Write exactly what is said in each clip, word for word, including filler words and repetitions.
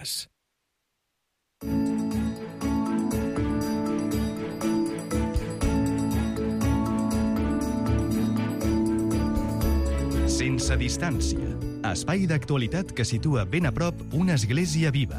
amigues. Sense distància. Espai d'actualitat que situa ben a prop una església viva.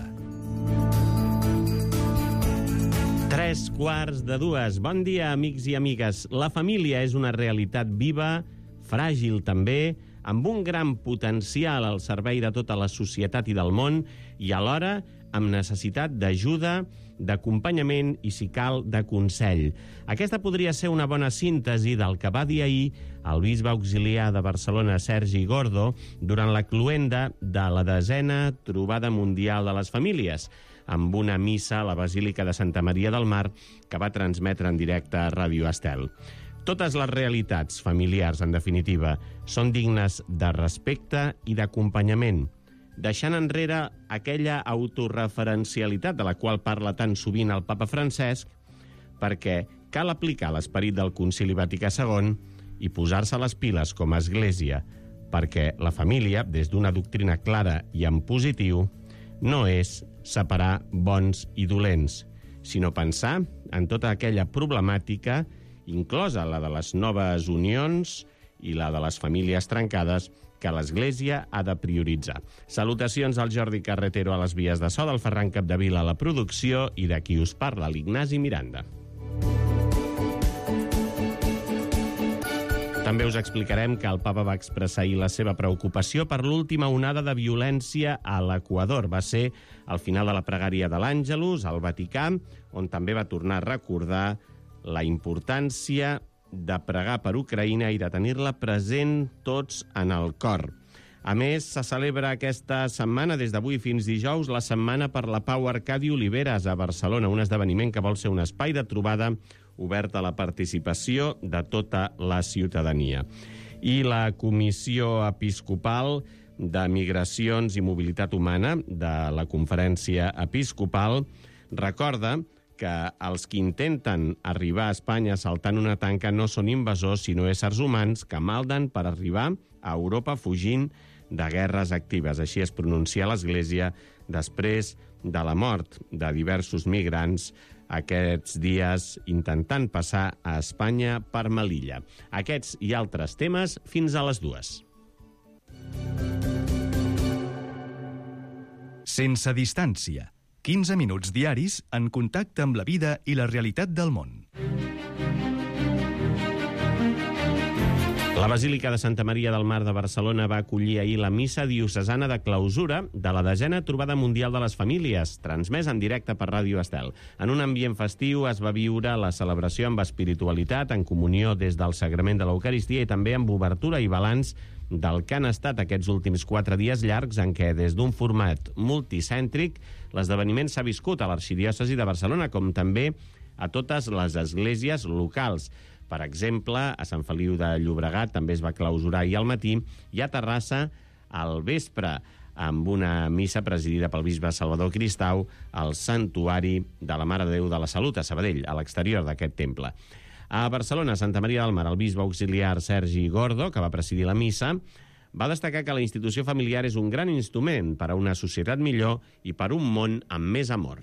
Tres quarts de dues. Bon dia, amics i amigues. La família és una realitat viva, fràgil també, amb un gran potencial al servei de tota la societat i del món i alhora amb necessitat d'ajuda, d'acompanyament i, si cal, de consell. Aquesta podria ser una bona síntesi del que va dir ahir el bisbe auxiliar de Barcelona, Sergi Gordo, durant la cloenda de la desena Trobada Mundial de les Famílies, amb una missa a la Basílica de Santa Maria del Mar que va transmetre en directe a Ràdio Estel. Totes les realitats familiars, en definitiva, són dignes de respecte i d'acompanyament, deixant enrere aquella autorreferencialitat de la qual parla tan sovint el papa Francesc, perquè cal aplicar l'esperit del Concili Vaticà segon i posar-se les piles com a església, perquè la família, des d'una doctrina clara i en positiu, no és separar bons i dolents, sinó pensar en tota aquella problemàtica, inclosa la de les noves unions i la de les famílies trencades, que l'Església ha de prioritzar. Salutacions al Jordi Carretero a les vies de so, del Ferran Capdevila a la producció i de qui us parla, l'Ignasi Miranda. També us explicarem que el papa va expressar ahir la seva preocupació per l'última onada de violència a l'Equador. Va ser al final de la pregària de l'Àngelus, al Vaticà, on també va tornar a recordar la importància de pregar per Ucraïna i de tenir-la present tots en el cor. A més, se celebra aquesta setmana, des d'avui fins dijous, la Setmana per la Pau Arcadi Oliveres a Barcelona, un esdeveniment que vol ser un espai de trobada obert a la participació de tota la ciutadania. I la Comissió Episcopal de Migracions i Mobilitat Humana de la Conferència Episcopal recorda que els que intenten arribar a Espanya saltant una tanca no són invasors, sinó éssers humans que malden per arribar a Europa fugint de guerres actives. Així es pronuncia l'Església després de la mort de diversos migrants aquests dies intentant passar a Espanya per Melilla. Aquests i altres temes fins a les dues. Sense distància. quinze minuts diaris en contacte amb la vida i la realitat del món. La Basílica de Santa Maria del Mar de Barcelona va acollir ahir la missa diocesana de clausura de la desena Trobada Mundial de les Famílies, transmès en directe per Ràdio Estel. En un ambient festiu es va viure la celebració amb espiritualitat, en comunió des del sagrament de l'Eucaristia i també amb obertura i balanç del que han estat aquests últims quatre dies llargs en què, des d'un format multicèntric, l'esdeveniment s'ha viscut a l'Arxidiòcesi de Barcelona, com també a totes les esglésies locals. Per exemple, a Sant Feliu de Llobregat també es va clausurar ahir al matí i a Terrassa al vespre, amb una missa presidida pel bisbe Salvador Cristau al Santuari de la Mare de Déu de la Salut a Sabadell, a l'exterior d'aquest temple. A Barcelona, Santa Maria del Mar, el bisbe auxiliar Sergi Gordo, que va presidir la missa, va destacar que la institució familiar és un gran instrument per a una societat millor i per un món amb més amor.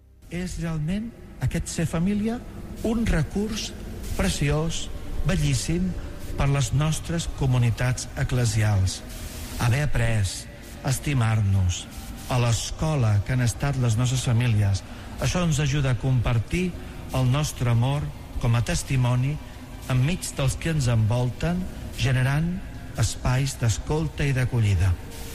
És realment aquest ser família un recurs preciós, bellíssim, per les nostres comunitats eclesials. Haver après a estimar-nos a l'escola que han estat les nostres famílies, això ens ajuda a compartir el nostre amor com a testimoni enmig dels que ens envolten, generant espais d'escolta i d'acollida.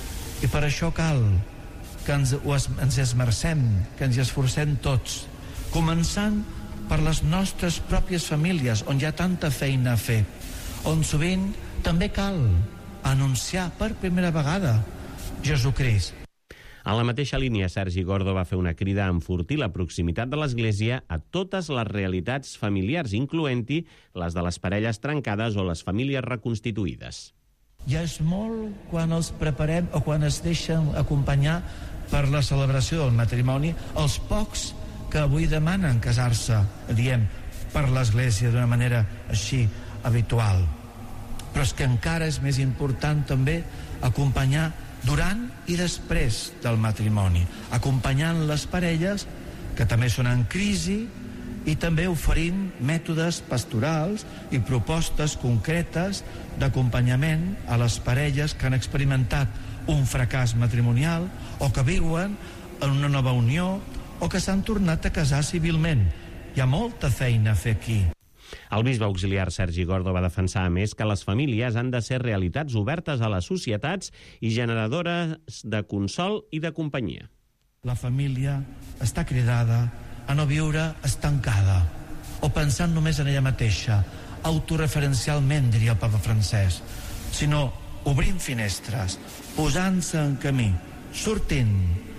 I per això cal que ens, ens esmercem, que ens esforcem tots, començant per les nostres pròpies famílies, on hi ha tanta feina a fer, on sovint també cal anunciar per primera vegada Jesucrist. En la mateixa línia, Sergi Gordo va fer una crida a enfortir la proximitat de l'Església a totes les realitats familiars, incloent-hi les de les parelles trencades o les famílies reconstituïdes. Ja és molt quan els preparem o quan es deixen acompanyar per la celebració del matrimoni, els pocs que avui demanen casar-se, diem, per l'Església d'una manera així habitual. Però és que encara és més important també acompanyar durant i després del matrimoni, acompanyant les parelles que també són en crisi i també oferint mètodes pastorals i propostes concretes d'acompanyament a les parelles que han experimentat un fracàs matrimonial o que viuen en una nova unió o que s'han tornat a casar civilment. Hi ha molta feina a fer aquí. El bisbe auxiliar Sergi Gordo va defensar, a més, que les famílies han de ser realitats obertes a les societats i generadores de consol i de companyia. La família està cridada a no viure estancada o pensant només en ella mateixa, autoreferencialment, diria el papa Francesc, sinó obrint finestres, posant-se en camí, sortint,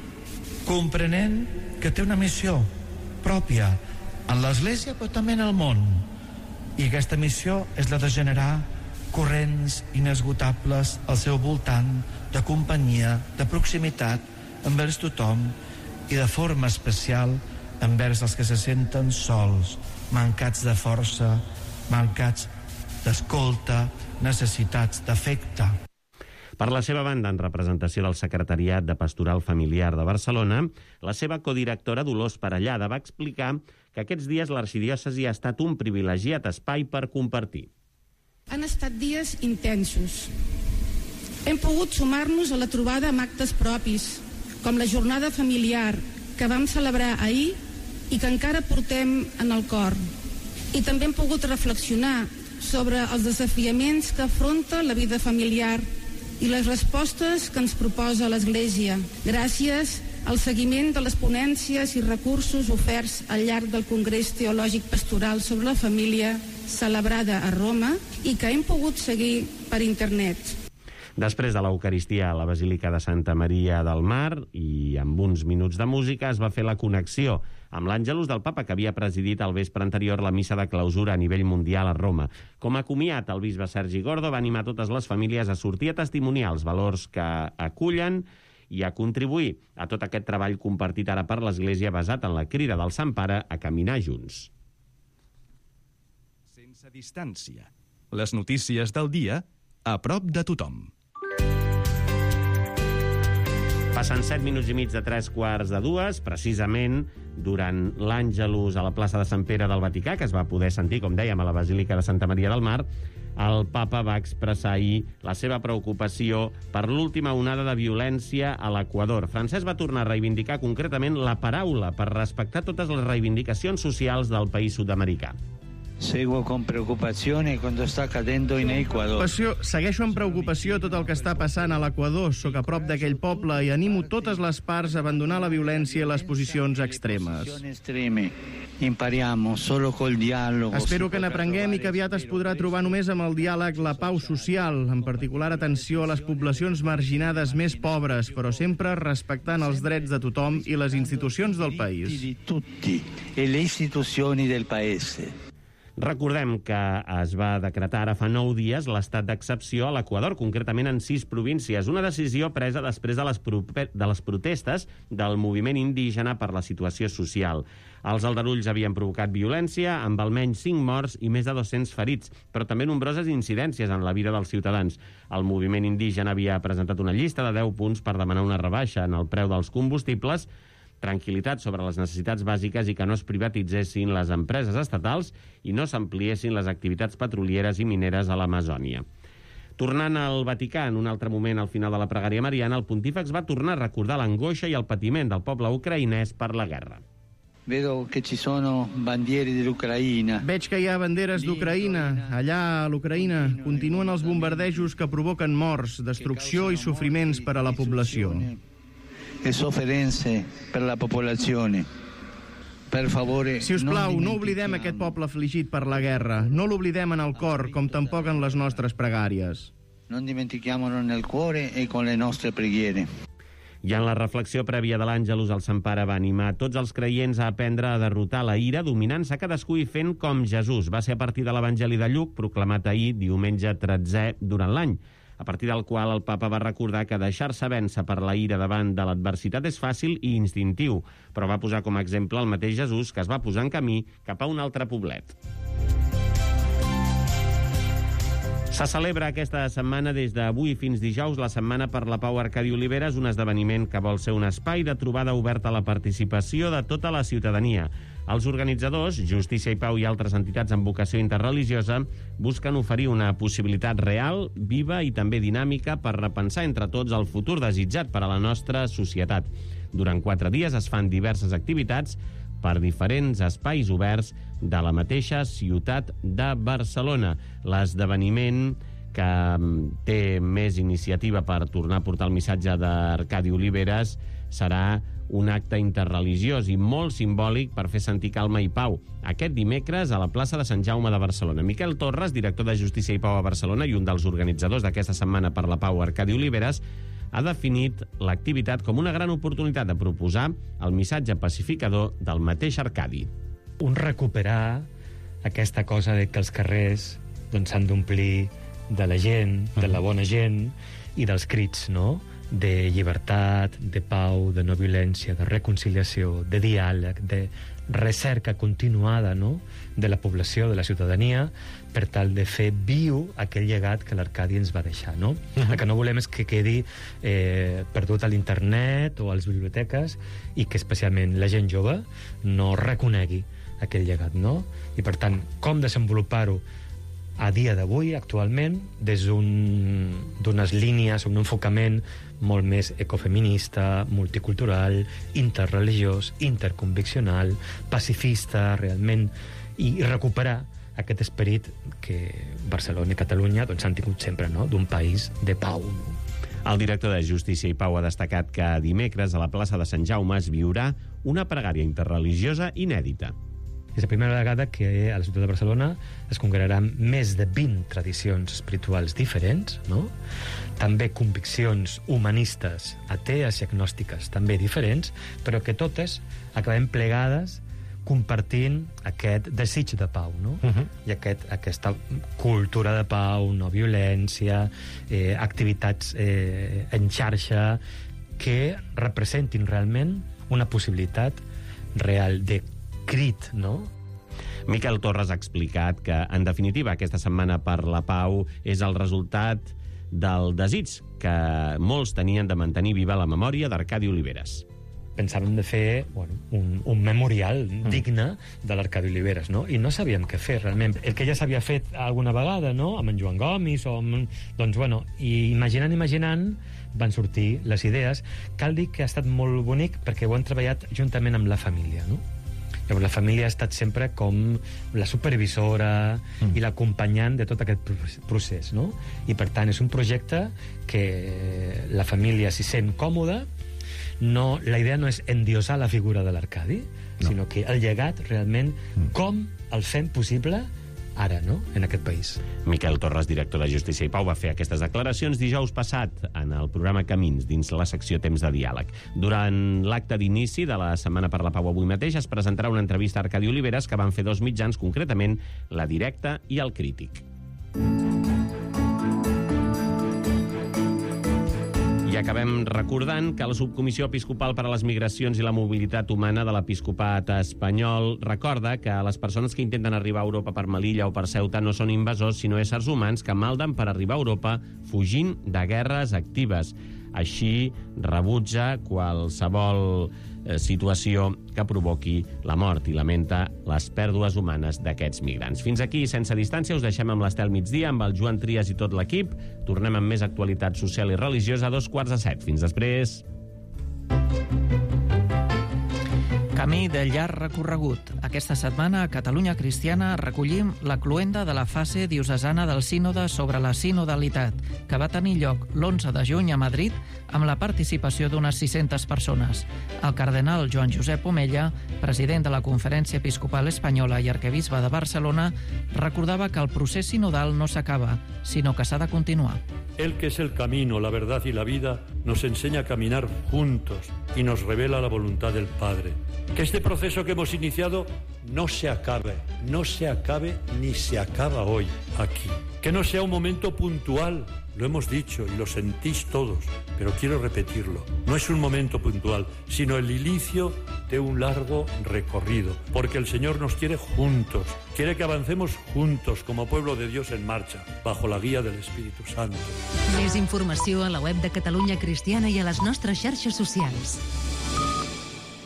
comprenent que té una missió pròpia en l'Església però també en el món. I aquesta missió és la de generar corrents inesgotables al seu voltant, de companyia, de proximitat, envers tothom i de forma especial envers els que se senten sols, mancats de força, mancats d'escolta, necessitats d'afecte. Per la seva banda, en representació del Secretariat de Pastoral Familiar de Barcelona, la seva codirectora Dolors Parellada va explicar que aquests dies l'arxidiòcesi ha estat un privilegiat espai per compartir. Han estat dies intensos. Hem pogut sumar-nos a la trobada amb actes propis, com la jornada familiar que vam celebrar ahir i que encara portem en el cor. I també hem pogut reflexionar sobre els desafiaments que afronta la vida familiar i les respostes que ens proposa l'Església, gràcies al seguiment de les ponències i recursos oferts al llarg del Congrés Teològic Pastoral sobre la Família, celebrada a Roma, i que hem pogut seguir per internet. Després de l'Eucaristia a la Basílica de Santa Maria del Mar i amb uns minuts de música es va fer la connexió amb l'Àngelus del Papa, que havia presidit el vespre anterior la missa de clausura a nivell mundial a Roma. Com a comiat, el bisbe Sergi Gordo va animar totes les famílies a sortir a testimoniar els valors que acullen i a contribuir a tot aquest treball compartit ara per l'Església basat en la crida del Sant Pare a caminar junts. Sense distància. Les notícies del dia a prop de tothom. Passen set minuts i mig de tres quarts de dues, precisament durant l'Àngelus a la plaça de Sant Pere del Vaticà, que es va poder sentir, com dèiem, a la Basílica de Santa Maria del Mar, el papa va expressar ahir la seva preocupació per l'última onada de violència a l'Equador. Francesc va tornar a reivindicar concretament la paraula per respectar totes les reivindicacions socials del país sud-americà. Seguo con preocupazione quando sta accadendo in Ecuador. Passió, segueixo amb preocupació tot el que està passant a l'Equador. Soc a prop d'aquell poble i animo totes les parts a abandonar la violència i les posicions extremes. Impariamo solo col dialogo. Espero que n'aprenguem i que aviat es podrà trobar només amb el diàleg la pau social, en particular atenció a les poblacions marginades més pobres, però sempre respectant els drets de tothom i les institucions del país. Di tutti e le istituzioni del paese. Recordem que es va decretar ara fa nou dies l'estat d'excepció a l'Equador, concretament en sis províncies, una decisió presa després de les, de les protestes del moviment indígena per la situació social. Els aldarulls havien provocat violència, amb almenys cinc morts i més de dos-cents ferits, però també nombroses incidències en la vida dels ciutadans. El moviment indígena havia presentat una llista de deu punts per demanar una rebaixa en el preu dels combustibles, tranquil·litat sobre les necessitats bàsiques i que no es privatitzessin les empreses estatals i no s'ampliessin les activitats petrolieres i mineres a l'Amazònia. Tornant al Vaticà, en un altre moment al final de la pregària mariana, el pontífex va tornar a recordar l'angoixa i el patiment del poble ucraïnès per la guerra. Vedo che ci sono bandiere dell'Ucraïna. Veig que hi ha banderes d'Ucraïna. Allà, a l'Ucraïna, continuen els bombardejos que provoquen morts, destrucció i sofriments per a la població. E sofferenze per la popolazione. Per favore, si us plau, no oblidem aquest poble afligit per la guerra. No l'oblidem en el cor, com tampoc en les nostres pregàries. Non dimentichiamolo nel cuore e con le nostre preghiere. I en la reflexió prèvia de l'Àngelus, el Sant Pare va animar tots els creients a aprendre a derrotar la ira, dominant-se cadascú i fent com Jesús. Va ser a partir de l'Evangeli de Lluc, proclamat ahir, diumenge tretzè, durant l'any, a partir del qual el papa va recordar que deixar-se vèncer per la ira davant de l'adversitat és fàcil i instintiu, però va posar com a exemple el mateix Jesús, que es va posar en camí cap a un altre poblet. Se celebra aquesta setmana des d'avui fins dijous la Setmana per la Pau Arcadi Oliveres, un esdeveniment que vol ser un espai de trobada obert a la participació de tota la ciutadania. Els organitzadors, Justícia i Pau i altres entitats amb vocació interreligiosa, busquen oferir una possibilitat real, viva i també dinàmica per repensar entre tots el futur desitjat per a la nostra societat. Durant quatre dies es fan diverses activitats per diferents espais oberts de la mateixa ciutat de Barcelona. L'esdeveniment que té més iniciativa per tornar a portar el missatge d'Arcadi Oliveres serà un acte interreligiós i molt simbòlic per fer sentir calma i pau. Aquest dimecres a la plaça de Sant Jaume de Barcelona. Miquel Torres, director de Justícia i Pau a Barcelona i un dels organitzadors d'aquesta Setmana per la Pau Arcadi Oliveres, ha definit l'activitat com una gran oportunitat de proposar el missatge pacificador del mateix Arcadi. Un recuperar aquesta cosa de que els carrers doncs, s'han d'omplir de la gent, de la bona gent i dels crits, no?, de llibertat, de pau, de no violència, de reconciliació, de diàleg, de recerca continuada, no?, de la població, de la ciutadania, per tal de fer viu aquell llegat que l'Arcadi ens va deixar, no? Uh-huh. El que no volem és que quedi eh, perdut a l'internet o a les biblioteques i que especialment la gent jove no reconegui aquell llegat, no? I per tant, com desenvolupar-ho a dia d'avui, actualment, des d'unes un, línies, un enfocament molt més ecofeminista, multicultural, interreligiós, interconviccional, pacifista, realment, i recuperar aquest esperit que Barcelona i Catalunya doncs, han tingut sempre, no?, d'un país de pau. El director de Justícia i Pau ha destacat que dimecres a la plaça de Sant Jaume es viurà una pregària interreligiosa inèdita. És la primera vegada que a la ciutat de Barcelona es congregaran més de vint tradicions espirituals diferents, no? També conviccions humanistes, atees i agnòstiques, també diferents, però que totes acabem plegades compartint aquest desig de pau, no? Uh-huh. I aquest, aquesta cultura de pau, no violència, eh, activitats eh, en xarxa que representin realment una possibilitat real de crit, no? Miquel Torres ha explicat que, en definitiva, aquesta Setmana per la Pau és el resultat del desig que molts tenien de mantenir viva la memòria d'Arcadi Oliveres. Pensàvem de fer bueno, un, un memorial mm. digne de l'Arcadi Oliveres, no? I no sabíem què fer, realment. El que ja s'havia fet alguna vegada, no?, amb en Joan Gomis, o amb... doncs, bueno, i imaginant, imaginant, van sortir les idees. Cal dir que ha estat molt bonic perquè ho hem treballat juntament amb la família, no? Llavors, la família ha estat sempre com la supervisora mm. i l'acompanyant de tot aquest procés, no? I, per tant, és un projecte que la família s'hi sent còmoda. No, la idea no és endiosar la figura de l'Arcadi, no. sinó que el llegat, realment, mm. com el fem possible ara, no?, en aquest país. Miquel Torres, director de Justícia i Pau, va fer aquestes declaracions dijous passat en el programa Camins, dins la secció Temps de Diàleg. Durant l'acte d'inici de la Setmana per la Pau avui mateix es presentarà una entrevista a Arcadi Oliveres que van fer dos mitjans, concretament La Directa i El Crític. I acabem recordant que la Subcomissió Episcopal per a les Migracions i la Mobilitat Humana de l'Episcopat espanyol recorda que les persones que intenten arribar a Europa per Melilla o per Ceuta no són invasors, sinó éssers humans que malden per arribar a Europa fugint de guerres actives. Així, rebutja qualsevol eh, situació que provoqui la mort i lamenta les pèrdues humanes d'aquests migrants. Fins aquí, sense distància, us deixem amb l'Estel Migdia, amb el Joan Trias i tot l'equip. Tornem amb més actualitat social i religiosa a dos quarts de set. Fins després. Camí de llarg recorregut. Aquesta setmana a Catalunya Cristiana recollim la cloenda de la fase diocesana del sínode sobre la sinodalitat, que va tenir lloc l'onze de juny a Madrid amb la participació d'unes sis-centes persones. El cardenal Joan Josep Omella, president de la Conferència Episcopal Espanyola i arquebisbe de Barcelona, recordava que el procés sinodal no s'acaba, sinó que s'ha de continuar. Él, que es el camino, la verdad y la vida, nos enseña a caminar juntos y nos revela la voluntad del Padre. Que este proceso que hemos iniciado no se acabe, no se acabe ni se acaba hoy aquí. Que no sea un momento puntual, lo hemos dicho y lo sentís todos, pero quiero repetirlo. No es un momento puntual, sino el inicio de un largo recorrido, porque el Señor nos quiere juntos, quiere que avancemos juntos como pueblo de Dios en marcha, bajo la guía del Espíritu Santo. Més informació a la web de Catalunya Cristiana i a les nostres xarxes socials.